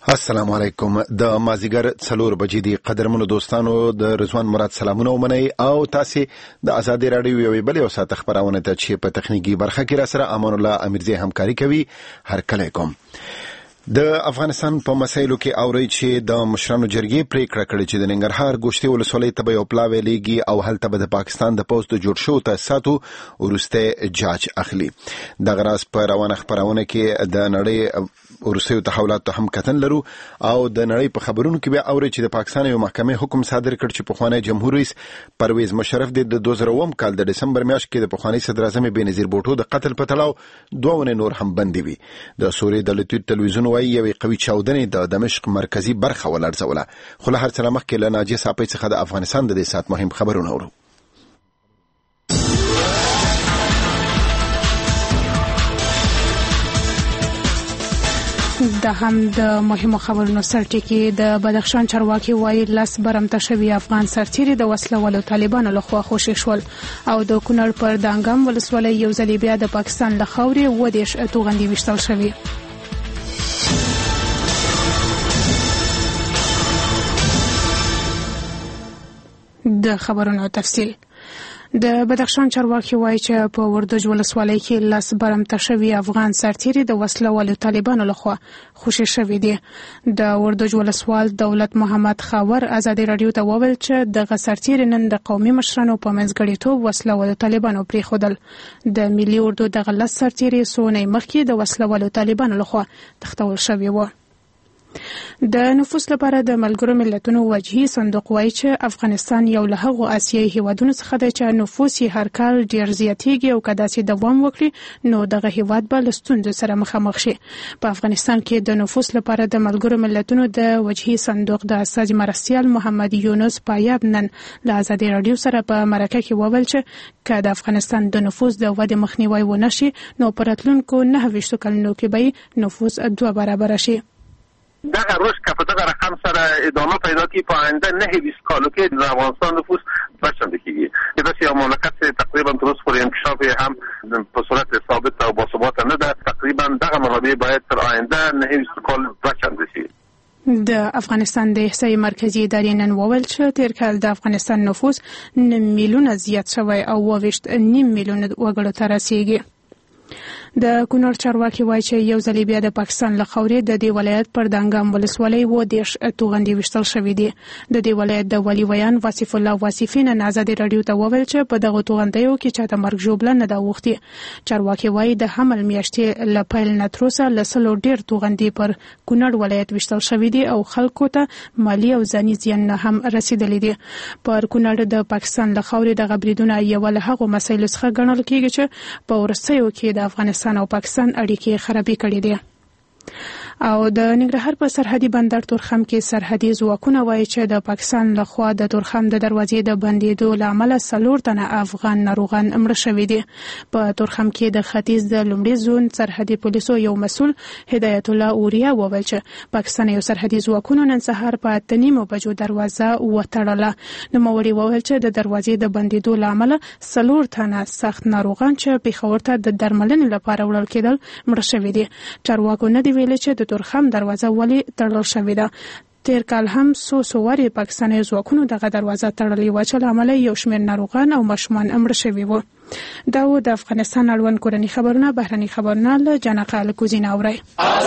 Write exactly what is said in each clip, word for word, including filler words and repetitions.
السلام علیکم. د مازیګر څلور بجې دی قدرمنو دوستانو د رضوان مراد سلامونه ومنئ او تاسو د ازادي رادیو یوې بلې او ساته خبرونه ته چې په تخنیکی برخه کې را سره امان الله امیرزی همکاري کوي هر کله کوم. د افغانستان په مسایلو کې اوري چې د مشرانو جرګې پریکړه کړې چې د ننګرهار ګوشتي ولسوالۍ ته به یو پلاوی لیږي او هلته به د پاکستان د پوسټ جوړ شو تاسو ورسته جاج اخلي. د غراس په روانه خبرونه کې د نړۍ ورسته تحولات هم کتن لرو او د نړۍ په خبرونو کې به اوري چې د پاکستان یو محکمې حکم صادر کړ چې پخوانی جمهور رئیس پرویز مشرف د دوه زره اووه کال د دسمبر میاشت کې د پخوانی صدر اعظم بېنظیر بوټو د قتل په تړاو دوه نور هم بندي وي. د سوریې د لټوي تلویزیون وايي یوې قوي چاودنې د دمشق مرکزی برخه ولړزوله. خو له هر څه مخکې له ناجیه صاحب څخه د افغانستان د دې سات مهم خبرونه اورو. د هم د مهمو خبرونو سرټکی د بدخشان چارواکي وایي لاس برمته شوی افغان سرتیري د وسله والو طالبانو لخوا خوشي شول او د کونړ پر دانګام ولسوالۍ یو ځل بیا د پاکستان له خاورې و دیش توغندي وشتل شوی. د خبرونو تفصیل. د بدخشان چارواکي وایي چې په وردوج ولسوالۍ کې لاس برمته شوی افغان سرتیري د وسله والو طالبانو لخوا خوشي شوی دی. د وردوج ولسوال دولت محمد خاور ازادي رادیو ته وویل چې د سرتیري نن د قومي مشرانو په منځګړیتوب وسله والو طالبانو پریښودل. د ملي اردو د غلط سرتیري سونې مخکې د وسله والو طالبانو لخوا تختول شوی و. د نفوس لپاره د ملګرو ملتونو وجهي صندوق وایي چې افغانستان یو له هغو آسیایي هیوادونو څخه دی چې نفوس یې هر کال ډیر زیاتیږي او که داسې دوام وکړي نو دغه هیواد به له ستونزو سره مخامخ شي. په افغانستان کې د نفوس لپاره د ملګرو ملتونو د وجهي صندوق د استازي مرستیال محمد یونس پایاب نن له ازادي رادیو سره په مرکه کې وویل چې که د افغانستان د نفوس د ودې مخنیوی ونه شي نو په راتلونکو نهه ویشتو کلونو کې به نفوس دوه برابره شي. دغه رشد که په دغه رقم سره ادامه پیدا کړي په آینده نهه ویشت کالو کې د افغانستان نفوس دوچنده کېږي. داسې یو مملکت تقریبا تر اوسه پورې انکشاف هم په صورت ثابت او باثبات نه ده. تقریبا دغه منابع باید تر آینده نهه ویشت کال دوچنده شي. د افغانستان د احصایې مرکزی ادارې نن وویل چې تیر کال د افغانستان نفوس نیم میلیونه زیات شوی او اوه ویشت نیم میلیونه وګړو ته رسیږي. د کونړ چارواکي وایي چې یو ځل بیا د پاکستان له خاورې د دې ولایت پر دانګام ولسوالۍ و دیش توغندي وشتل شوی دی. د دې ولایت د ولی ویان واصف الله واصفي نن ازادي رادیو ته وویل چې په دغه توغندیو کې چاته مرګ ژوبله نه دا وختي. چارواکي وایي د حمل میاشتې له پیل نه تر اوسه له سلو ډیر توغندي پر کونړ ولایت وشتل شوی دی او خلکو ته مالی او ځاني زیان هم رسیدلی دی. پر کونړ د پاکستان له خاورې د غبرګون یو له هغو مسایلو څخه ګڼل کېږي چې په ورستیو کې د افغانستان او پاکستان اړیکې خرابې کړې دي. او د ننګرهار په سرحدي بندر تورخم کې سرحدي ځواکونه وایي چې د پاکستان لخوا د تورخم د دروازې د بندیدو له امله څلور تنه افغان ناروغان مړه شوي دي. په تورخم کې د ختیځ د لومړي زون سرحدي پولیسو یو مسؤل هدایت الله اوریا وویل چې پاکستان یو سرحدي ځواکونه نن سهار په اته نیمو بجو دروازه وتړله. نوموړي وویل چې د دروازې د بندیدو له امله څلور تنه سخت ناروغان چې پېښور ته د درملنې لپاره وړل کېدل مړه شوي دي. چارواکو نه دی ویلي چې د تورخم دروازه ولې تړل شوې ده. تیر کال هم څو څو وارې پاکستاني ځواکونو دغه دروازه تړلې وه چې له امله یو شمېر ناروغان او ماشومان مړه شوي وو. دا و د افغانستان اړوند کورني خبرونه. بهرني خبرونه له جانقه الکوزین اورئ.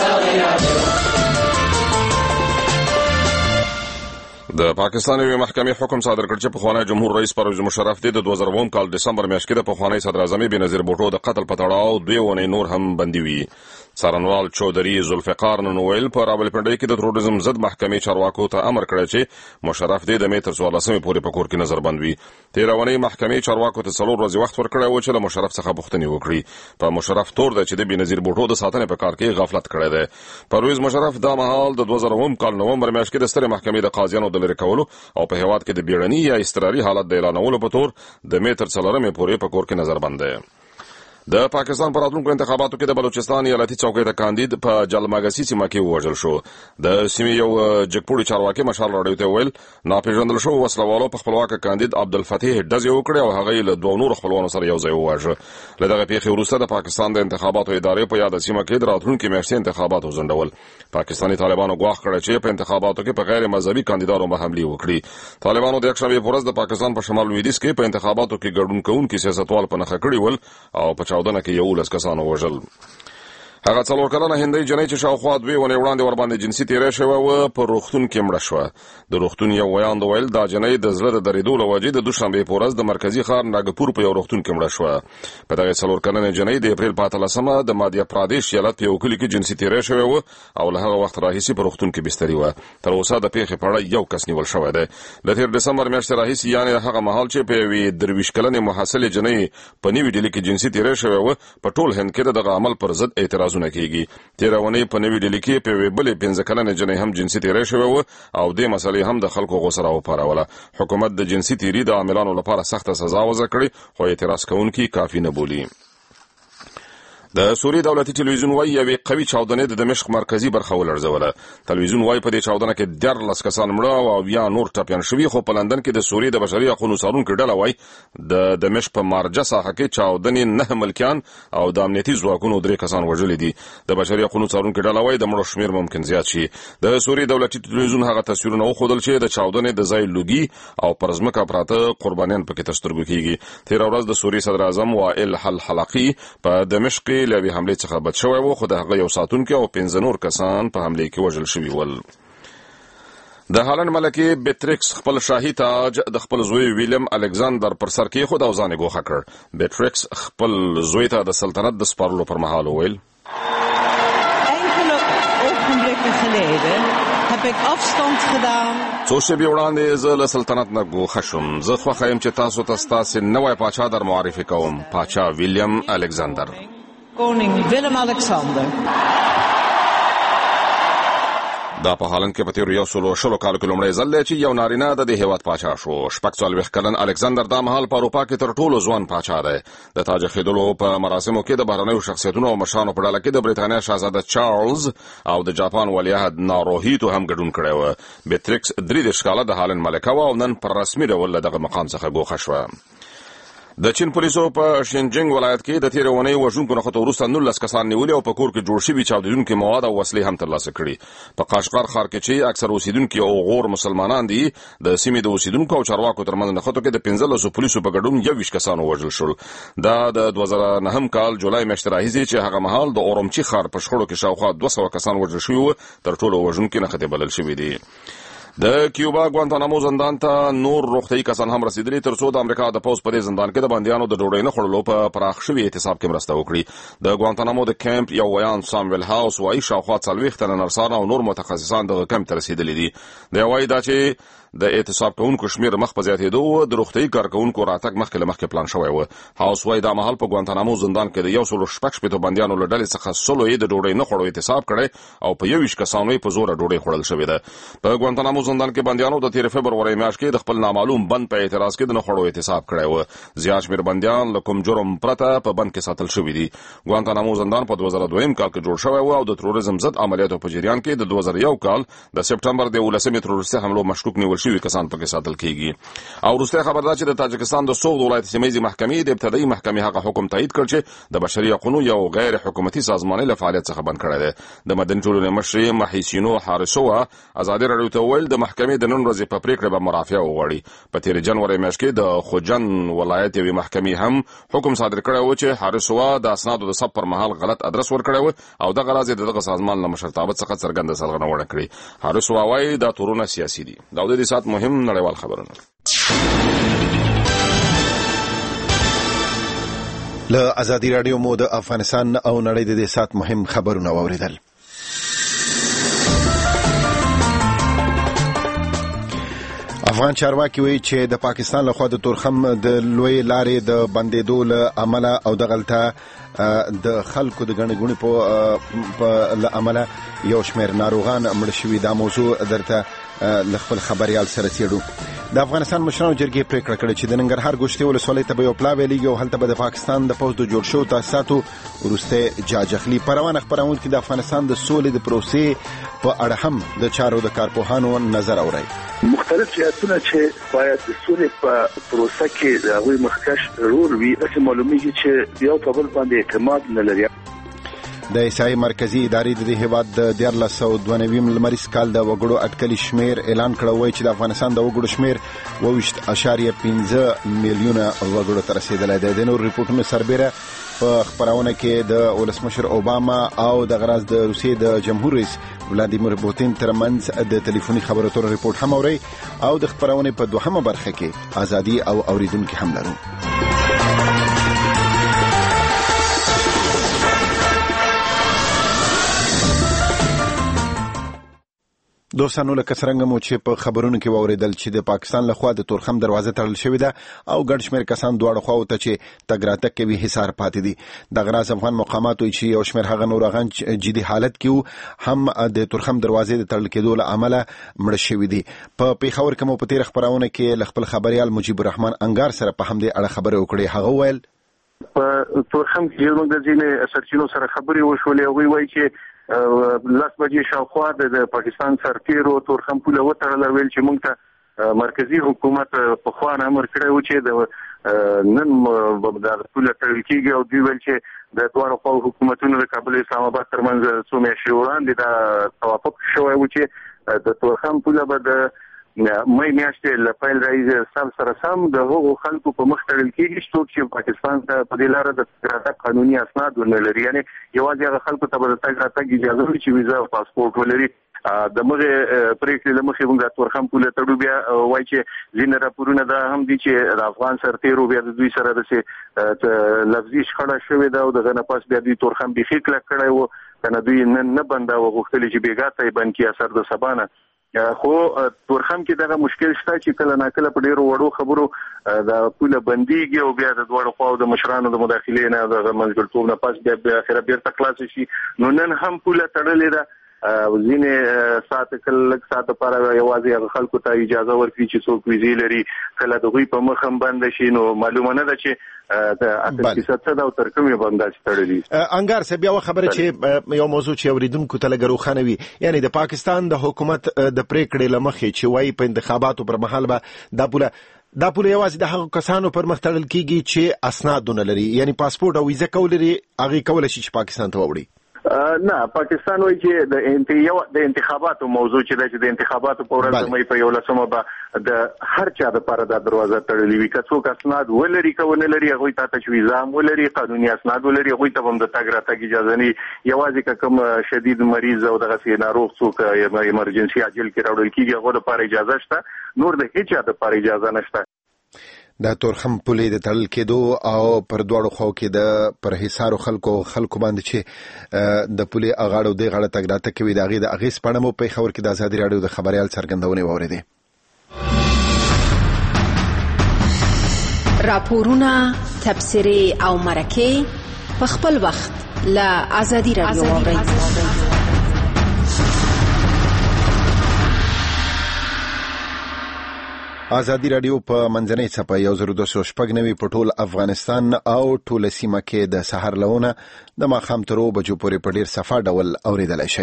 د پاکستان یو محکمې حکم صادر کړ چې پخوانی جمهور رئیس پرویز مشرف د دوه زره اووه کال دسمبر میاشت کې د پخوانی صدر اعظم بېنظیر بوټو د قتل په تړاو دوه ونې نور هم بندي وي. څارنوال چودري ذوالفقار نن ویل په راولپنډۍ کې د تروریزم ضد محکمې چارواکو ته امر کړی چې مشرف د مې تر څوارلسمې پورې په کور کې نظر بند وي. تېره اونۍ محکمې چارواکو ته څلور ورځې وخت ورکړی و چې له مشرف څخه پوښتنې وکړي. په مشرف تور ده چې د بېنظیر بوټو د ساتنې په کار کې غفلت کړی دی. پرویز مشرف دا مهال د دوه زره اووه کال نومبر میاشت کې د سترې محکمې د قاضیانو د لرې کولو او په هیواد کې د بیړني یا اضطراري حالت د اعلانولو په تور د مې تر څلورمې پورې په کور کې نظر بند دی. د پاکستان په راتلونکو انتخاباتو کې د بلوچستان ایالتي څوکۍ ته کاندید په جلماګسي سیمه کې ووژل شو. د سیمې یو جګپوړي چارواکي مشال راډیو ته ویل ناپېژندل شوو وسلوالو په خپلواک کاندید عبدالفتاح ډزې وکړې او هغه یې له دوه نورو خپلوانو سره یو ځای وواژه. له دغه پیښې وروسته د پاکستان د انتخاباتو ادارې په یاده سیمه کې د راتلونکي میاشتې انتخابات وځنډول. پاکستاني طالبانو ګواښ کړی چې په انتخاباتو کې په غیر مذهبي کاندیدانو به حملې وکړي. طالبانو د یکشنبې په ورځ د پاکستان په شمال لویدیځ کې په انتخاباتو کې ګډون کوونکي سیاستوال په نښه کړي ول او په چاودنه کې یولس کسانو وژل. هغه څلور کلنه هندۍ جنۍ چې شاوخوا دوې ونې وړاندې ورباندې جنسي تېری شوې وه په روغتون کې مړه شوه. د روغتون یو ویاند ویل دا جنۍ د زړه د درېدو له وجې د دوشنبې په ورځ د مرکزي ښار ناګپور په یو روغتون کې مړه شوه. په دغه څلور کلنې جنۍ د اپریل په اتلسمه د مادیا پرادیش ایالت په یو کلي کې جنسي تېری شوې وه او له هغه وخت راهیسې په روغتون کې بستري وه. تر اوسه د پیښې په اړه یو کس نیول شوی دی. له تېر ډسمبر میاشتې راهیسې یعنې هغه مهال چې په یوې درویشت کلنې محصلې جنۍ په نوي ډیلي کې جنسي تېری شوې وه په ټول هند کې د دغه عمل پر ضد اعتراضونه کېږي. تېره اونۍ په نوي ډیلي کې په یوې بلې پنځه کلنې جنۍ هم جنسي تېری شوې وه او دې مسلې هم د خلکو غوسه راوپاروله. حکومت د جنسي تېري د عاملانو لپاره سخته سزا وضع کړې خو اعتراض کوونکي کافي نه بولي. د سوریې دولتي ټلویزیون وايي یوې قوي چاودنې د دمشق مرکزي برخه ولړزوله. ټلویزیون وايي په دې چاودنه کې دیارلس کسان مړه او اویا نور ټپیان شوي خو په لندن کې د سوریې د بشري حقونو څارونکې ډله وايي د دمشق په مارجه ساحه کې چاودنې نه ملکیان او د امنیتي ځواکونو درې کسان وژلي دي. د بشري حقونو څارونکې ډله وايي د مړو شمېر ممکن زیات شي. د سوریې دولتي ټلویزیون هغه تصویرونه وښودل چې د چاودنې د ځای لوګي او پر ځمکه پراته قربانیان پکې تر سترګو کېږي. تېره ورځ د سوریې صدر اعظم وائل حلحلقي په دمشق کې له یوې حملې څخه بچ شوی و خو د هغه یو ساتونکی او پنځه نور کسان په حملې کې وژل شوي ول. د هالند ملکې بیټریکس خپل شاهي تاج د خپل زوی ویلیم الکساندر پر سر کېښود او ځان یې ګوښه کړ. بیټریکس خپل زوی ته د سلطنت د سپارلو پر مهال وویل څو شېبې وړاندې زه له سلطنت نه ګوښه شوم. زه خوښه یم چې تاسو ته ستاسې نوی پاچا در معرفي کوم، پاچا ویلیم الکساندر. Koning Willem Alexander. دا په هالند کې په تیرو یو سلو شلو کالو کې لومړی ځل دی چې یو نارینه د دې هېواد پاچا شو. شپږ څلوېښت کلن الکساندر دا مهال په اروپا کې تر ټولو ځوان پاچا دی. د تاج ایښودلو په مراسمو کې د بهرنیو شخصیتونو او مشرانو په ډله کې د برېټانیا شاهزاده چارلز او د جاپان ولیعهد ناروهیتو هم ګډون کړی و. بیټریکس درې دېرش کاله د هالند ملکه وه او نن په رسمي ډول له دغه مقام څخه ګوښه شوه. د چین پولیسو په شینجینګ ولایت کې د تېرې اونۍ وژونکو نښتو وروسته نولس کسان نیولي او په کور کې جوړ شوي چاودېدونکي مواد او وسلې هم ترلاسه کړي. په قاشقار ښار کې چې اکثر اوسیدونکي او غور مسلمانان دي د سیمې د اوسیدونکو او چارواکو ترمنځ نښتو کې د پنځلسو پولیسو په ګډون یوویشت کسان ووژل شول. دا د دوه زره نهم کال جولای میاشتې راهیسې چې هغه مهال د اورمچي ښار په شخړو کې شاوخوا دوه سوه کسان وژل شوي وو تر ټولو وژونکي نښتې بلل شوي دي. د کیوبا ګوانتانامو زندان ته نور روغتیايي کسان هم رسیدلي تر څو د امریکا د پوځ په دې زندان کې د بندیانو د ډوډۍ نه خوړلو په پراخ شوي احتساب کې مرسته وکړي. د ګوانتانامو د کیمپ یو ویان سامویل هاوس وایي شاوخوا څلوېښت تنه نرسان او نور متخصصان دغه کیمپ ته رسیدلي دي. دی وایي دا چې د احتساب کوونکو شمېر مخ په زیاتېدو و د روغتیايي کارکوونکو راتګ مخکې له مخکې پلان شوی و. هاوس وایي دا مهال په ګوانتانامو زندان کې د یو سلو شپږ شپېتو بندیانو له ډلې څخه سلو یې د ډوډۍ نه خوړو احتساب کړی او په یوویشت کسانو یې په زوره ډوډۍ خوړل شوې ده. په ګوانتانامو زندان کې بندیانو د تېرې فبرورۍ میاشت کې د خپل نامعلوم بند په اعتراض کې د نه خوړو احتساب کړی و. زیات شمېر بندیان له کوم جرم پرته په بند کې ساتل شوي دي. ګوانتانامو زندان په دوه زره دویم کال کې جوړ شوی و او د تروریزم ضد عملیاتو په جریان کې د دوه زره یو کال د سپټمبر د یولسمې تروریستي حملو مشکوک نیول شوي کسان پکې ساتل کېږي. او وروستی خبر دا چې د تاجکستان د سوغد ولایت سیمهیزې محکمې د ابتدایي محکمې هغه حکم تایید کړ چې د بشري حقونو یو غیر حکومتي سازمان له فعالیت څخه بند کړی دی. د مدني ټولنې مشرې محیسینو حارسووا ازادي راډیو ته وویل د محکمې د نن ورځې په پریکړه به مرافعه وغواړي. په تېرې جنورۍ میاشت کې د خوجن ولایت یوې محکمې هم حکم صادر کړی و چې حارسووا د اسنادو د ثبت پر مهال غلط ادرس ورکړی و او دغه راز یې د دغه سازمان له مشرتابه څخه څرګنده سرغړونه کړې. حارسووا وایي دا تورونه سیاسي دي. دا د دې ساعت مهم نړیوال خبرونه. له ازادي راډیو مو د افغانستان او نړۍ د دې ساعت مهم خبرونه واوریدل. افغان چارواکي وایي چې د پاکستان لخوا د تورخم د لوی لارې د بندېدو له امله او د غلطه د خلکو د ګڼې ګوڼې په له امله یو شمېر ناروغان مړه شوي. دا موضوع درته ل خپل خبريال سره سیړو. د افغانستان مشرانو جرګې پریکړه کړې چې د ننګرهار ګوشتې ولسوالۍ ته به یو پلاوی لیږي او هلته به د پاکستان د پوځ د جوړ شوو تاسیساتو وروستی جاج اخلي. پروانه خپرونکي د افغانستان د سولې د پروسې په اړه هم د چارو د کارپوهانو نظر اوري. مختلف جهتونه چې باید د سولې په پروسه کې د هغوی مخکښ رول وي، داسې معلومیږي چې یو په بل باندې اعتماد نه لري. د ایسای مرکزی ادارې د هیواد د دیارلس سوه دوه نوي لمریز کال د وګړو اټکلي شمیر اعلان کړی وای چې د افغانستان د وګړو شمیر اوویشت اعشاریه پنځه میلیونه وګړو ته رسیدلی دی. د نور ریپورټونو سربیره په خبرونه کې د ولسمشر اوباما او د غراز د روسیې د جمهور رئیس ولادیمیر پوتین ترمنځ د ټلیفوني خبرو اترو ریپورټ هم اوري او د خبرونه په دوهمه برخه کې ازادي او اوریدونکو هم لرو. دوستانو لکه څنګه مو چې په خبرونو کې واوریدل چې د پاکستان لخوا د تورخم دروازه تړل شوې ده او ګڼ شمېر کسان دواړو خواو ته چې تګ راتګ کوي حصار پاتې دي. د غراز افغان مقاماتو چې یو شمېر هغه نور هغه جدي حالت کې هم د تورخم دروازې د تړل کېدو له امله مړ شوي دي. په پیښور کې مو په تیر خبرونه کې خپل خبريال مجيب الرحمن انګار سره په همدې اړه خبرې وکړې. هغه ویل په تورخم کې موږ د ځینې سرچینو سره خبرې وشولې او وی وایي چې لاس بجې شاوخوا د پاکستان سرتیرو تورخم پوله وتړله، ویل چې موږ ته مرکزی حکومت په خوا امر کړی و چې د نن د پوله تړل کېږي او دوی ویل چې د دواړو خواو حکومتونو د کابل اسلام آباد ترمنځ څو میاشتې وړاندې دا توافق شوی و چې د تورخم پوله به د مې میاشتې له پیل راځي سم سره سم د هغو خلکو په مخ تړل کېږي چې پاکستان ته په دې لاره د تګ قانوني اسناد ونه لري، یعنی یوازې هغه خلکو ته به د تګ راتګ اجازه وي چې ویزا او پاسپورټ ولري. د مغه پریکړې له مخې موږ د تورخم پوله تړو. بیا وایي چې ځینې راپورونه دا هم دي چې د افغان سرتیرو بیا د دوی سره داسې لفظي شخړه شوې ده او دغه نه پس بیا دوی تورخم بیخي کلک کړی و، کنه دوی نن نه بنده وغوښتلي چې بېګا ته یې بند کړي اثر د سبا نه. خو تورخم کې دغه مشکل شته چې کله ناکله په ډیرو وړو خبرو د پوله بنديږي او بیا د دواړو خواو د مشرانو د مداخلې نه د منځګړتوب نه پس بیا په اخر بیرته خلاص شي. نو نن هم پوله تړلې ده، ځینې ساعت کله لږ ساعت لپاره یوازې هغه خلکو ته اجازه ورکړي چې څوک ویزې لري، کله د هغوی په مخ هم بند شي. نو معلومه نه ده چې د اته فیصد څه ده او تر کومې به همداسې تړلي. انګار صاحب یوه خبره چې یو موضوع چې اورېدونکو ته لږ روښانه وي، یعنې د پاکستان د حکومت د پریکړې له مخې چې وایي په انتخاباتو پر مهال به دا پوله دا پوله یوازې د هغو کسانو پر مخ تړل کېږي چې اسنادونه لري، یعنې پاسپورټ او ویزه کول لري، هغې کولی شي چې پاکستان ته ووړي. نه، پاکستان وایي چې د د انتخاباتو موضوع چې ده چې د انتخاباتو په ورځ د مۍ په یولسمه به د هر چا دپاره دا دروازه تړلې وي. که څوک اسناد ولري که ونه لري، هغوی ته ته چې ویزا هم ولري، قانوني اسناد ولري، هغوی ته به هم د تګ راتګ اجازه نه وي. یوازې که کوم شدید مریض او دغسې ناروغ څوک ایمرجنسي عاجل کې راوړل کېږي هغو دپاره اجازه شته، نور د هېچا دپاره اجازه نشته. د تورخم پولې د تړل کېدو او پر دواړو خواو کې د پر حصارو خلکو خلکو باندې چې د پولې اغاړو دې غاړه تګ راتګ کوي د هغې د اغېز په اړه مو پیښور کې د ازادي راډیو د خبریال څرګندونې واورېدې. راپورونه، تبصرې او مرکې په خپل وخت له ازادي راډیو واورئ. ازادي راډیو په منځنۍ څپه یو زر دوه سوه شپږ نوي په ټول افغانستان او ټوله سیمه کې د سهار لونه د ماښام تر اوو بجو پورې په ډیر صفا ډول اورېدلی شئ.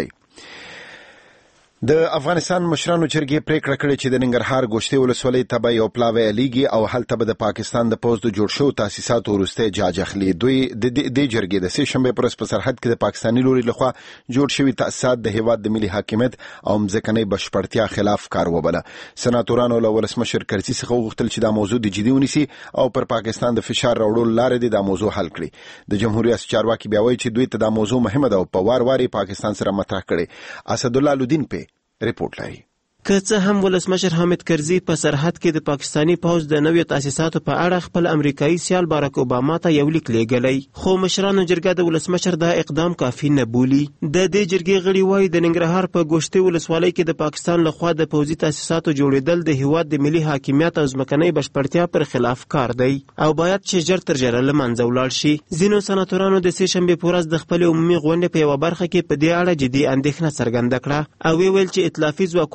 د افغانستان مشرانو جرګې پریکړه کړې چې د ننګرهار ګوشتې ولسوالۍ ته به یو پلاوی لیږي او هلته به د پاکستان د پوځ د جوړ شوو تاسیساتو وروستی جاج اخلي. دوی د دې جرګې د سې شنبې پر ورځ په سرحد کې د پاکستاني لوري لخوا جوړ شوي تاسیسات د هیواد د ملي حاکمیت او مځکنۍ بشپړتیا خلاف کار وبله. سناتورانو له ولسمشر کرزي څخه وغوښتل چې دا موضوع د جدي ونیسي او پر پاکستان د فشار راوړلو لارې د دا موضوع حل کړي. د جمهوریت ریاست چارواکي بیا وایي چې دوی ته دا موضوع مهمه ده او په وار وار پاکستان سره مطرح کړي. اسدالله لودین په ریپورت لري. که څه هم ولسمشر حامد کرزي په سرحد کې د پاکستاني پوځ د نویو تاسیساتو په اړه خپل امریکایي سیال باراک اوباما ته یو لیک لیږلی، خو مشرانو جرګه د ولسمشر دا اقدام کافي نه بولي. د دې جرګې غړي وایي د ننګرهار په ګوشتې ولسوالۍ کې د پاکستان لخوا د پوځي تاسیساتو جوړېدل د هیواد د ملي حاکمیت او ځمکنۍ بشپړتیا پر خلاف کار دی او باید چې ژر تر ژره له منځه ولاړ شي. ځینو سناتورانو د سې شنبې په ورځ د خپلې عمومي غونډې په یوه برخه کې په دې اړه جدي اندېښنه څرګنده کړه او ویل چې ائتلافي ځواکونه د دې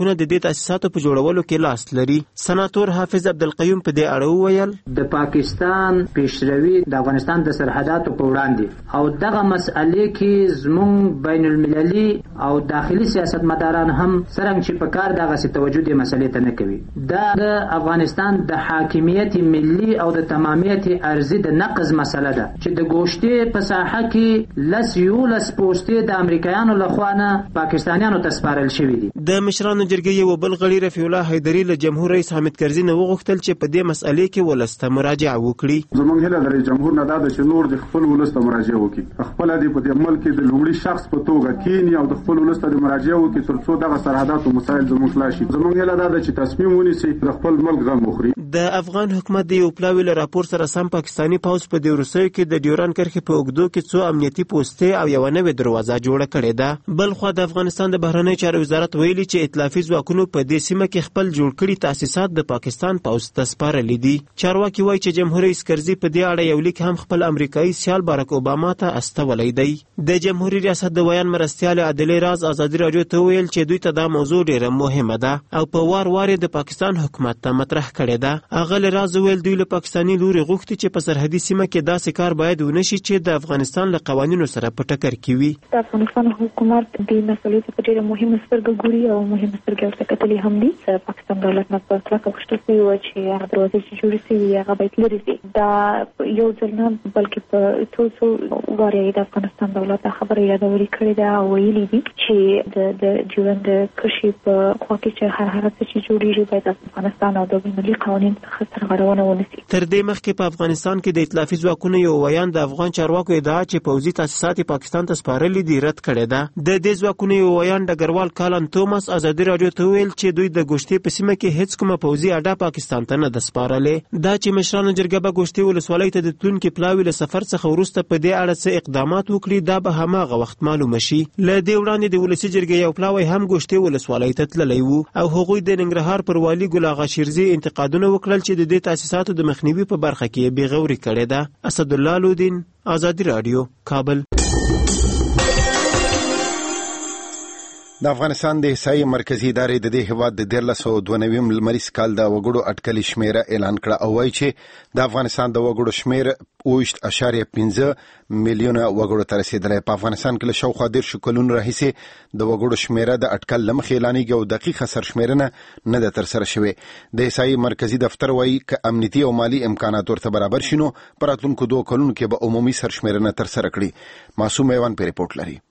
نوي تاسیساتو په جوړولو کې لاس لري. سناتور حافظ عبدالقیوم په دې اړه وویل د پاکستان پیشروي د افغانستان د سرحداتو په وړاندې او دغه مسئلې کې زموږ بین المللي او داخلي سیاستمداران هم څرنګه چې په کار دغه څه توجه دې مسئلې ته نه کوي. دا د افغانستان د حاکمیت ملي او د تمامیت ارضي د نقض مسله ده چې د ګوشتې په ساحه کې لس یولس پوستې د امریکایانو لخوا نه پاکستانیانو ته سپارل شوي دي. د مشرانو جرګې یو بل غړي رفیع الله حیدري له جمهور رئیس حامد کرزي نه وغوښتل چې په دې مسئلې کې ولس ته مراجعه وکړي. زموږ هیله د رئیس جمهور نه دا ده چې نور د خپل ولس ته مراجعه وکړي، خپل د په دې ملک د لومړي شخص په توګه کینی او د خپل ولس ته مراجعه وکړي ترڅو دغه سرحداتو مسایل زموږ خلاص شي. زموږ هیله دا ده چې تصمیم ونیسي د خپل ملک غم وخوري. د افغان حکومت د یو پلاوي له راپور سره سم پاکستاني پوځ په دې وروستیو کې د ډیوران کرښې په اوږدو کې څو امنیتي پوستې او یو نوې دروازه جوړه کړې ده. بل خو د افغانستان د بهرنی چارو وزارت ویلي چې ائتلافي ځواکونو په دې سیمه کې خپل جوړ کړي تاسیسات د پاکستان پوځ ته سپارلي دي. چارواکي وایي چې جمهور رئیس کرزي په دې اړه یو لیک هم خپل امریکایي سیال باراک اوباما ته استولی دی. د جمهوریت ریاست د بیان مرستیال عادلې راز ازادي راډیو ته ویل چې دوی ته دا موضوع ډیره مهمه ده او په وار وار د پاکستان حکومت ته مطرح کړې ده. هغه راز ویل دوی له پاکستاني لوري غوښتي چې په سرحدي سیمه کې داسې کار باید ونشي چې د افغانستان له قوانینو سره په ټکر کې وي. د افغانستان حکومت د مسلې په ډیره مهمه سترګه ګوري او مهمه سترګه ورته کتلې هم دي. د پاکستان دولت نه په کلکه غوښتل شوي وه چې هغه دروازې چې جوړې شوي هغه باید لرې شي. دا یو ځل نه بلکې په څو څو وارې د افغانستان دولت دا خبره یادوري کړې ده او ویلي دي چې د د ژوند د کرښې په خوا کې چې هر هغه څه چې جوړېږي باید د افغانستان او د بینالمللي قوانین څخه سرغړونه ونشي. تر دې مخکې په افغانستان کې د ائتلافي ځواکونو یو ویان د افغان چارواکو ادعا چې پوځي تاسیسات پاکستان ته سپارلي دي رد کړې ده. د دې ځواکونو یو ویان ډګروال کالن توماس ازادي راډیو ته ویل چې دوی د ګوشتې په سیمه کې هیڅ کومه پوځي اډه پاکستان ته نه ده سپارلې. دا چې مشرانو جرګه به ګوشتې ولسوالۍ ته د تلونکي پلاوي له سفر څخه وروسته په دې اړه څه اقدامات وکړي دا به هماغه وخت معلومه شي. له دې وړاندې د ولسي جرګې یو پلاوی هم ګوشتې ولسوالۍ ته تللی و او هغوی د ننګرهار پر والي ګل اغا شیرزي انتقادونه وکړل چې د دې تاسیساتو د مخنیوي په برخه کې بې غوري کړې ده. اسدالله لودین، ازادي راډیو، کابل. د افغانستان د احصایې مرکزي ادارې د دې هیواد د دیارلس سوه دوه نوي لمریز کال د وګړو اټکلي شمیره اعلان کړه او وایي چې د افغانستان د وګړو شمیر اوویشت اعشاریه پنځه میلیونه وګړو ته رسیدلی. په افغانستان کې له شاوخوا دېرشو کلونو راهیسې د وګړو شمیره د اټکل له مخې اعلانېږي او دقیقه سرشمیرنه نه ده ترسره شوې. د احصایې مرکزي دفتر وایي که امنیتي او مالي امکانات ورته برابر شي نو په راتلونکو دوه کلونو کې به عمومي سرشمیرنه ترسره کړي. معصوم ایوان په ریپورټ لري.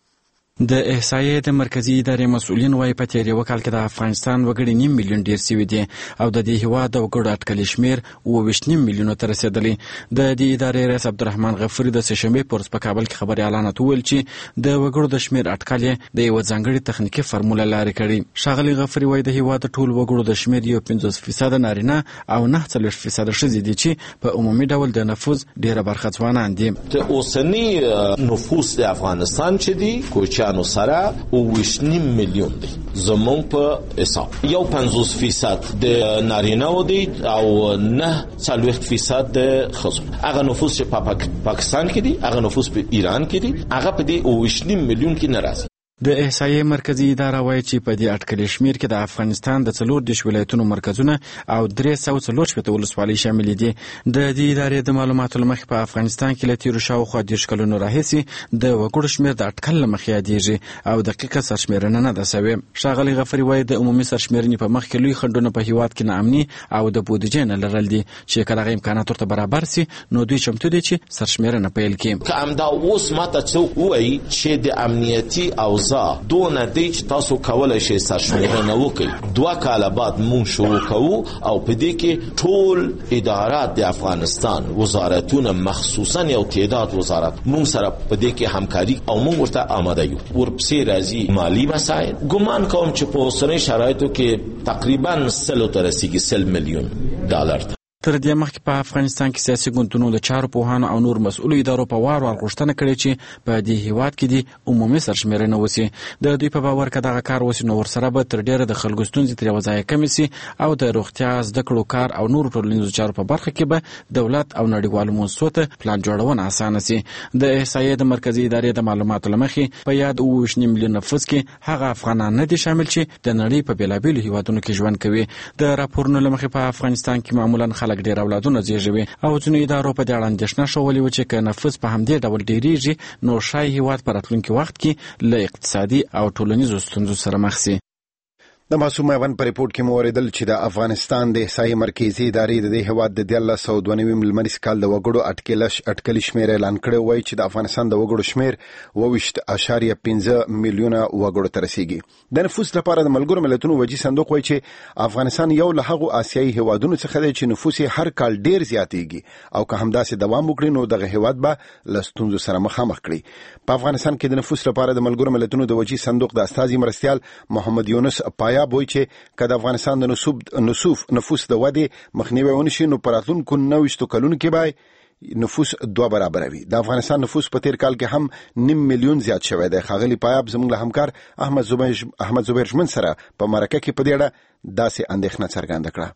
د احصایې د مرکزي ادارې مسؤلین وايي په تیر یو کال کې د افغانستان وګړي نیم میلیون ډیر شوي دي او د دې هیواد د وګړو اټکلي شمیر اوویشت نیم میلیونو ته رسېدلی. د دې ادارې رئیس عبدالرحمن غفوري د سهشنبې په ورځ په کابل کې خبري اعلانات وویل چې د وګړو د شمیر اټکل یې د یوه ځانګړي تخنیکي فرموله لارې کړي. ښاغلي غفوري وايي د هیواد ټول وګړو د شمیر یو پنځوس فیصده نارینه او نهه څلوېښت فیصده ښځې دي چې په عمومي ډول د نفوذ ډیره برخه ځوانان دي. د اوسني نفوس د افغانستان چې دي کوچیانو سره اوویشت نیم میلیون دی. زمون په حساب یو پنځوس فیصد د نارینه‌و دی او نه څلوېښت فیصد د ښځو. هغه نفوس چې په پاکستان کې دی هغه نفوس په ایران کې دی هغه په دې اوویشت نیم میلیون کې نه راځي. د احصایې مرکزي اداره وایي چې په دې اټکلي شمیر کې د افغانستان د څلور دېرش ولایتونو مرکزونه او درې سوه څلور شپېته ولسوالۍ شاملې دي. د دې ادارې د معلوماتو له مخې په افغانستان کې له تېرو شاوخوا دېرش کلونو راهیسې د وګړو شمیر د اټکل له مخې یادېږي او دقیقه سرشمېرنه نه ده سوې. ښاغلي غفوري وایي د عمومي سرشمېرنې په مخ کې لوی خنډونه په هیواد کې ناامني او د بودیجې نه لرل دي چې که دغه امکانات ورته برابر سي نو دوی چمتو دي چې سرشمېرنه پیل کړي. که همدا اوس ماته څوک ووایي چې د امنیتي اوضاع دونه دی چې تاسو کولای شئ سرشمېرنه وکړئ دوه کاله بعد مونږ شروع کوو او په دې کې ټول ادارات د افغانستان وزارتونه مخصوصا یو تعداد وزارت مونږ سره په دې کې همکاري او مونږ ورته آماده یو. ورپسې راځي مالی مسایل. ګمان کوم چې په اوسنۍ شرایطو کې تقریبا سلو ته رسیږي سل میلیون ډالر. تر دې مخکې په افغانستان کې سیاسي ګوندونو د چارو پوهانو او نور مسؤلو ادارو په وار وار غوښتنه کړې چې په دې هیواد کې د عمومي سرشمېرنه وسي. د دوی په باور که دغه کار وسي نو ورسره به تر ډېره د خلکو ستونزې ترې یوه ځایه کمې سي او د روغتیا، زده کړو، کار او نورو ټولنیزو چارو په برخه کې به دولت او نړیوالو موسسو ته پلان جوړونه اسانه سي. د احصایې د مرکزي ادارې د معلوماتو له مخې په یاد اووه ویشت میلیون نفوس کې هغه افغانان نه دي شامل چې د نړۍ په بېلابېلو هیوادونو کې ژوند کوي. د راپورونو له مخې په افغانستان کې معمولا خلک ډېر اولادونه زیږوي او ځینو ادارو په دې اړه اندېښنه ښولې وه چې که نفوس په همدې ډول ډېرېږي نو ښایي هیواد په راتلونکي وخت کې له اقتصادي او ټولنیزو ستونزو سره مخ سي. د معصوم ایوان په ریپورت کې مو اوریدل چې د افغانستان د احصایې مرکزي ادارې د دې هیواد د دیارلس سوه دوه نوي لمریز کال د وګړو اټکلش اټکلي شمېر اعلان کړی وای چې د افغانستان د وګړو شمېر اووه ویشت اعشاریه پنځه میلیونه وګړو ته رسیږي. د نفوس لپاره د ملګرو ملتونو وجي صندوق وایي چې افغانستان یو له هغو آسیایي هیوادونو څخه دی چې نفوس یې هر کال ډیر زیاتېږي او که همداسې دوام وکړي نو دغه هیواد به له ستونزو سره مخامخ کړي. په افغانستان کې د نفوس لپاره د ملګرو ملتونو د وجي صندوق د استازي مرستیال محمد یونس پایاب وایي چې که د افغانستان د نصوف نفوس د ودې مخنیوی ونشي نو په راتلونکو نویشتو کلونو کې به نفوس دوه برابره وي. د افغانستان نفوس په تیر کال کې هم نیم میلیون زیات شوی دی. ښاغلي پایاب زموږ له همکار احمد زبیر احمد زبیر ژمن سره په مرکه کې په دې اړه داسې اندېښنه څرګنده کړه.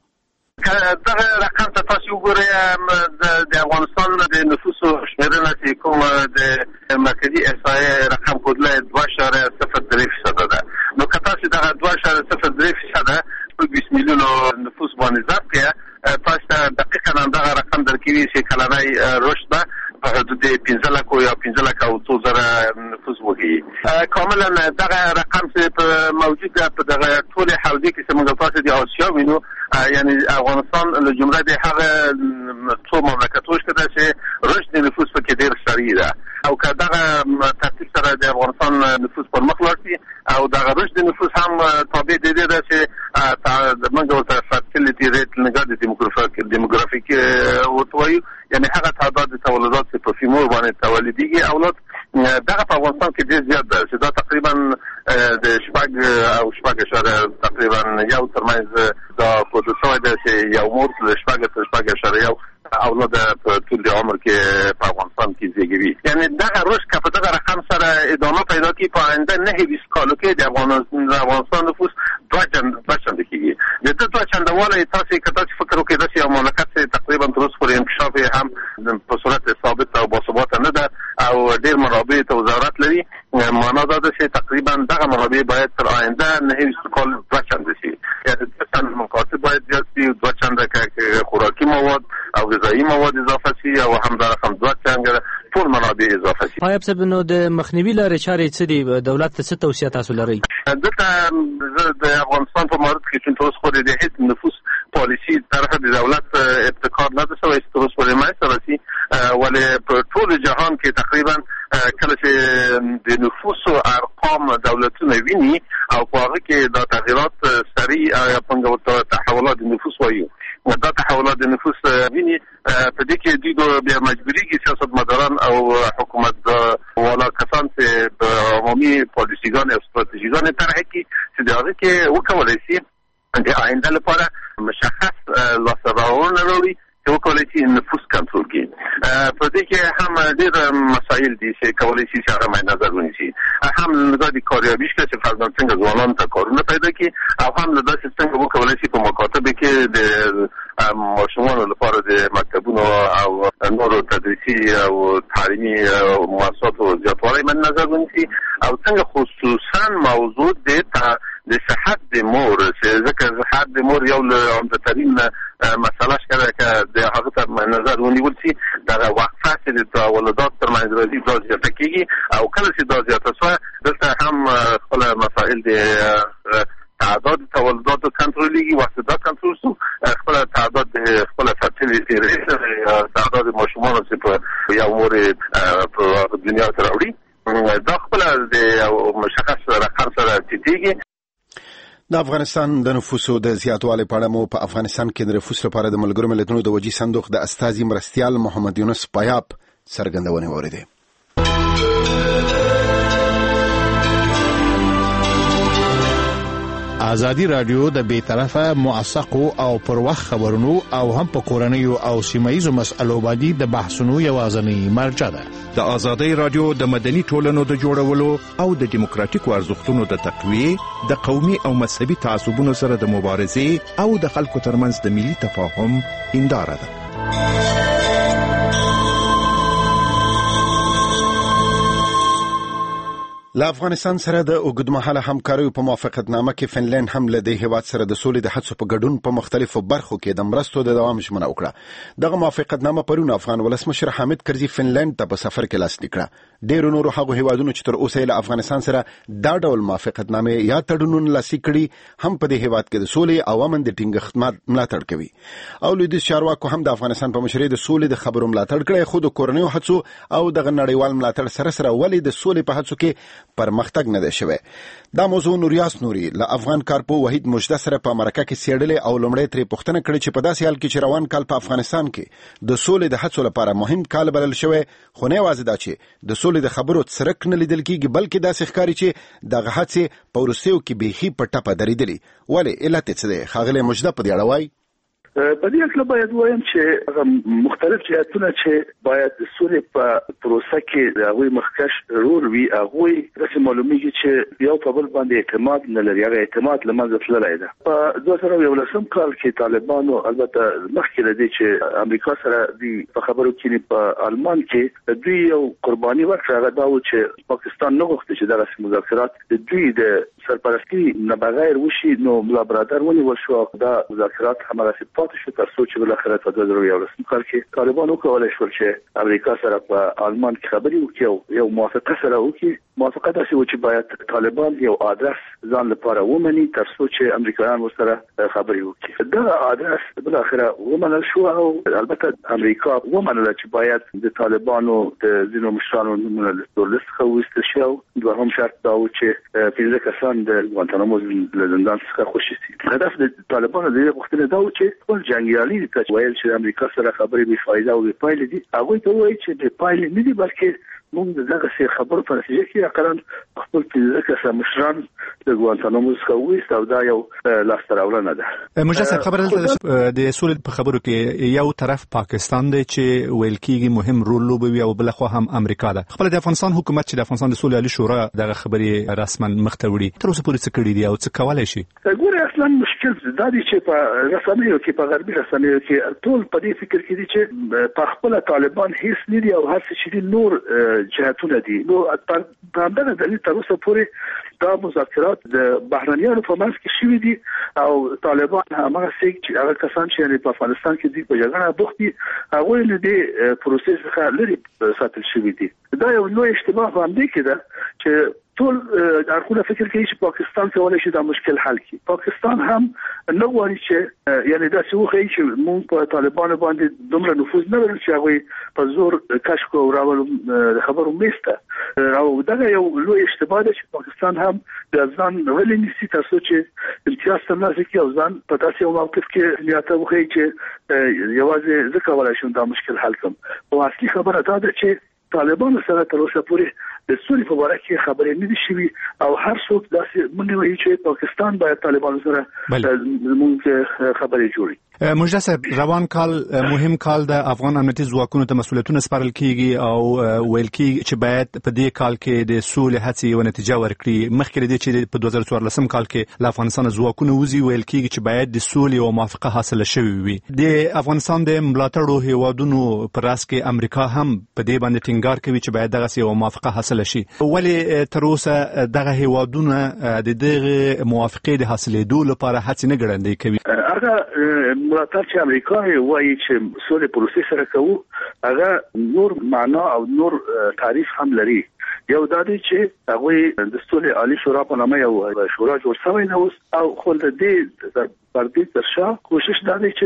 دغه رقم ته تاسو وګورئ، د افغانستان د نفوسو شمېرنه چې کوم د مرکزي احصایې رقم کوډله دوه اعشاریه صفر درې فیصده ده. نو که تاسو دغه دوه اعشاریه صفر درې فیصده شپږ ویشت میلیونو نفوس باندې ضرب کړئ، تاسو ته دقیقا دغه رقم درکوي چې کلنی رشد به په حدود پنځه لکو یا پنځه لکه او څو زره نفوس وږي. کاملا دغه رقم چې موجود ده په دغه ټولې حوزې کې چې موږ تاسو د آسیا وینو، یعنی افغانستان له جمله د هغه څو مملکتونو څخه ده چې رشد نفوس پکې ډېر سریع ده او که دغه ترتیب سره د افغانستان نفوس پر مخ لاړ شي او دغه رشد نفوس هم تابع د دې ده چې موږ ورته فرټیلیټي ریټ نګاه د دیموګرافیک ورته وایو، یعنی هغه تعداد تولدات چې په فیمور باندې تولیدېږي اولاد دغه په افغانستان کې ډېر زیات ده چې دا تقریبا د شپږ او شپږ اعشاریه تقریبا یو ترمنځ دا پروسه شوی ده چې یو مور له شپږ تر شپږ اعشاریه یو اولاد په ټول عمر کې په افغانستان کې زیږوي. یعنی دغه رشد که په دغه رقم سره ادامه پیدا کړي په آینده نهه ویشت کالو کې د افغانستان نفوس دوه چنده کېږي. د دې دوه چندهوالی تاسې که تاسې فکر وکړئ داسې یو مملکت چې تقریبا تر اوسه پورې انکشاف یې هم په صورت ثابت او باثباته نه ده او ډېر منابع ته وزارت لري، معنا دا ده چې تقریبا دغه منابع باید تر آینده نهه ویشت کال دوه چنده شي. یعنې دوه چنده مکاتب باید زیات شي، دوه چنده که خوراکي مواد او غذایي مواد اضافه شي او هم دا رقم دوه چنده ټول منابع اضافه شي. پایاب صاحب، نو د مخنیوي لارې چارې څه دي؟ دولت ته څه توصیه تاسو لرئ؟ دلته د افغانستان په مورد کې چې تر اوسه پورې د هېڅ نفوس پالیسي طرف د دولت ابتکار نه ده شوی چې تر اوسه پورې منځته راسي، ولې په ټول جهان کې تقریبا کله چې د نفوسو ارقام دولتونه ویني او په هغه کې دا تغیرات سریع یا څنګه ورته تحولات د نفوس وایو دا تحولات د نفوس ویني، په دې کې دوی بیا مجبوریږي سیاستمداران او حکومت والا کسان چې په عمومي پالیسیګانې او ستراتیژیګانې طرح کړي چې د هغې کې وکولی شي د آینده لپاره مشخص لاسته راوړنه راوړي چې وکولی شي نفوس کنټرول کړي. په دې کې هم ډېر مسایل دي چې کولی شي چې هغه مد نظر ونیسي، هم له نظر د کاریابي څخه چې فرضاً څنګه ځوانانو ته کارونه پیدا کړي او هم له داسې څنګه وکولی شي په مکاتبو کې د ماشومانو لپاره د مکتبونو او نورو تدریسي او تعلیمي مؤسساتو زیاتوالی مد نظر ونیسي او څنګه خصوصا موضوع د د صحت د مور چې ځکه صحت د مور یو له عمده‌ترین مسله شته که د هغه ته نظر ونیول شي دغه وقفه چې د تولدات ترمنځ راځي دا زیاته کېږي او کله چې دا زیاته شوه دلته هم خپل مسایل د تعداد تولداتو کنټرولېږي، وخت دا کنټرول شو خپل تعداد خپل فرټیلیټي ریټ تعداد ماشومانو چې په یو مور په دنیا ته راوړي دا خپل د مشخص رقم سره ټیټېږي. د افغانستان د نفوسو د زیاتوالي په اړه مو په افغانستان کې د نفوس لپاره د ملګرو ملتونو د وجي صندوق د استازي مرستیال محمد یونس پایاب څرګندونې واورېدې. ازادي رادیو د بې طرفه موثقو او پر وخت خبرونو او هم په کورنیو او سیمایي مسایلو باندې د بحثونو یوازینی مرجع ده. د ازادي رادیو د مدني ټولنو د جوړولو او د دیموکراتیکو ارزښتونو د تقویه د قومي او مذهبي تعصبونو سره د مبارزې او د خلکو ترمنځ د ملي تفاهم هنداره ده. له افغانستان سره د اوږدمهاله همکاریو په موافقتنامه کې فنلند هم له دې هیواد سره د سولې د هڅو په ګډون په مختلفو برخو کې د مرستو د دوام ژمنه وکړه. دغه موافقتنامه پرون افغان ولسمشر حامد کرزي فنلند ته په سفر کې لاسلیک کړه. ډېر نور هغه هیوادونو چې تر اوسه له افغانستان سره دا ډول موافقتنامه یا تړونونه لاسلیک کړي هم په دې هیواد کې د سولې او امن د ټینګښت ملاتړ کوي. او لویدیځ چارواکو هم د افغانستان په مشرۍ د سولې د خبرو ملاتړ کړی، خو د کورنیو هڅو او د نړیوال ملاتړ سره سره ولې د سولې په هڅو کې پرمختګ نه دی شوی. دا موضوع نوریاس نوري له افغان کارپو وحید مجده سره په امریکا کې سیډلې او لومړی ترې پوښتنه کړې چې په داسې حال کې چې روان کال په افغانستان کې د سولې د هڅو لپاره مهم کال بلل شوی، خو نه یوازې دا چې د سولې د خبرو څرک نه لیدل کېږي، بلکې داسې ښکاري چې دغه هڅې په وروستیو کې بیخي په ټپه درېدلې. ولې علت څه دی؟ ښاغلی مجده په دې اړه وایي. په دې اړه باید وایم چې مختلف جهاتونه چې باید د سولې په پروسه کې د هغوی مخکش رول وي، هغوی داسې معلومیږي چې یو په بل باندې اعتماد نه لري. هغه اعتماد له منځه تللی ده. په دوه زره یولسم کال کې طالبانو البته مخکې له دې چې امریکا سره د په خبرو کې په آلمان کې دوی یو قرباني ورکړه. هغه دا و چې پاکستان نه غوښتي چې دغه مذاکرات د دوی د سرپرستی نه بغیر وشي، نو ملا برادر ونیول شو. دا مذاکرات همغسې پاتې شو تر څو چې بالاخره په دوه زره یولسم کال کې طالبان وکولای شول چې امریکا سره په آلمان کې خبرې وکړي او یو موافقه سره وکړي. موافقه داسې و چې باید طالبان یو آدرس ځان لپاره ومني تر څو چې امریکایان ورسره خبرې وکړي. دغه آدرس بالاخره ومنل شو او البته امریکا ومنله چې باید د طالبانو د ځینو مشرانو نومونه له تورلست څخه وویستل شي. او دوهم شرط دا و چې پنځه کسان د ګوانتانامو له زندان څخه خوشي شي. هدف د طالبانو د دې غوښتنې دا و چې خپل جنګیالي ته ویل چې امریکا سره خبرې بې فایده او بې پایلې دي، هغوی ته وایي چې بې پایلې نه دي، بلکې موږ دغه خبرو په نتیجه کې اقلا خپل پنځه کسه مشران د ګوانتانامو څخه وویست او دا یو لاسته راوړنه ده. مجده صاحب، خبره دلته د سولې په خبرو کې یو طرف پاکستان دی چې ویل کېږي مهم رول لوبوي او بل خوا هم امریکا ده. خپل د افغانستان حکومت چې د افغانستان د سولې عالی شورا دغه خبرې رسما مخ ته وړي، تر اوسه پورې څه کړي دي او څه کولای شي؟ ګوره اصلا مشکل دا دی چې په رسنیو کې په غربي رسنیو کې ټول په دې فکر کې دي چې په خپل طالبان هیڅ نه دي او هر څه چې نور جهاتونه دي. نو په همدغه دلیل تر اوسه پورې دا مذاکرات د بهرنیانو په منځ کې شوي دي او طالبان همغه چې هغه کسان چې په افغانستان کې دي په جګړه بوخت دي، هغوی له دې پروسې څخه لرې ساتل شوي دي. دا یو لوی اشتباه په همدې کې ده چې ټول اړخونه فکر کوي چې پاکستان کولای شي دا مشکل حل کړي. پاکستان هم نه غواړي چې یعنی دا څه وخی چې موږ په طالبانو باندې دومره نفوذ نه لرو چې هغه په زور کشف او راول خبرو میسته. او دا یو لوی اشتباه ده چې پاکستان هم د ځان ولې نسی تر څو چې امتیاز ترلاسه کړي او ځان په داسې یو موقف کې نیاته وخی چې یوازې ځکه ولای شم دا مشکل حل کوم. او اصلي خبره دا ده چې طالبانو سره تر اوسه پورې د سولې په اړه کې خبرې نه دي شوي او هر څوک داسې مونږ وایي چې پاکستان باید طالبانو سره مونږ خبرې جوړي. مجده صاحب، روان کال مهم کال د افغان امنیتي ځواکونو ته مسؤلیتونه سپارل کیږي او ویل کیږي چې باید په دې کال کې د سولې هڅې یو نتیجه ورکړي. مخکې لري چې په دوه زره څوارلسم کال کې له افغانستان ځواکونه وځي، ویل کیږي چې باید د سولې او موافقه حاصله شوې وي. د افغانستان د ملاتړو هیوادونو پر راس کې امریکا هم په دې باندې ټینګار کوي چې باید دغه یو موافقه حاصله شي. ولې تر اوسه دغه هیوادونه د دغه موافقې د حاصلېدو لپاره هڅې نه ګړندۍ کوي؟ هغه ملاتړ چې امریکا وایي چې سولې پروسې سره کوو، هغه نور معنا او نور تعریف هم لري. یو دا دی چې هغه د سولې عالی شورا په نامه یو شورا جوړ شوی دی او خو د دې پر دې ترشا کوشش دا دی چې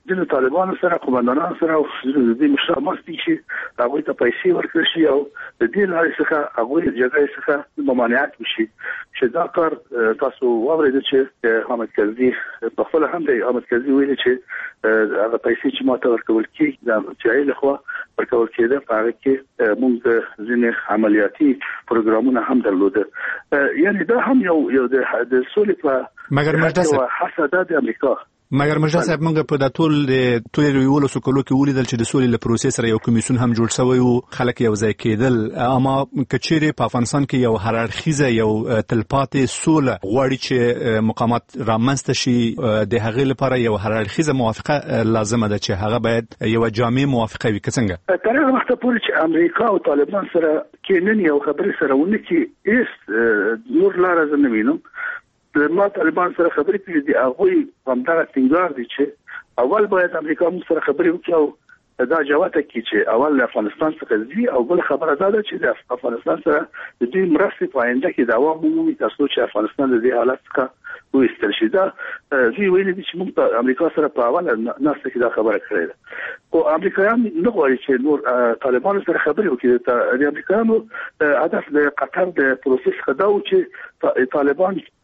د طالبانو سره قومندانانو سره او د دې مشرانو چې هغه ته پیسې ورکړي شي او د دې لارې څخه هغه جګړې څخه ممانعت وشي چې دا کار تاسو واورئ چې حامد کرزي په خپل هم دی حامد کرزي ویل چې هغه پیسې چې ماته ورکول کیږي د چې له خوا ورکول کېده په هغه کې موږ ځینې عملیاتي پروګرامونه هم درلوده یعنی دا هم یو یو د سولې په مګر مرتضی حسد د امریکا مګر مرزا صاحب موږ په د ټول د ټول ریولو سکولو کې ولیدل چې د سولې له پروسې سره یو کمیسیون هم جوړ شوی او خلک یو ځای کېدل اما کچېره په افغانستان کې یو هررخیزه یو تلپاتې سوله غواړي چې مقامات رامنځته شي د هغې لپاره یو هررخیزه موافقه لازمه ده چې هغه باید یو جامع موافقه وي څنګه تر هغه وخت پورې چې امریکا او طالبان سره کې نن یو خبرې سره ونه کې ایس نور لار نه وینم ما طالبان سره خبرې کړې دي هغه هم دا څنګه دي چې اول باید امریکا موږ سره خبرې وکړي او دا جواب کوي چې اول افغانستان څخه ځي او بل خبره دا ده چې د افغانستان سره د دې مرستې په آینده کې دا ومو تاسو چې افغانستان د دې حالت څخه وایستل شي دا دوی ویلي دي چې موږ په امریکا سره په اول ناس کې دا خبره کړې ده او امریکایان نه غواړي چې نور طالبان سره خبرې وکړي د امریکایانو هدف د قطر د پروسس خداو چې طالبان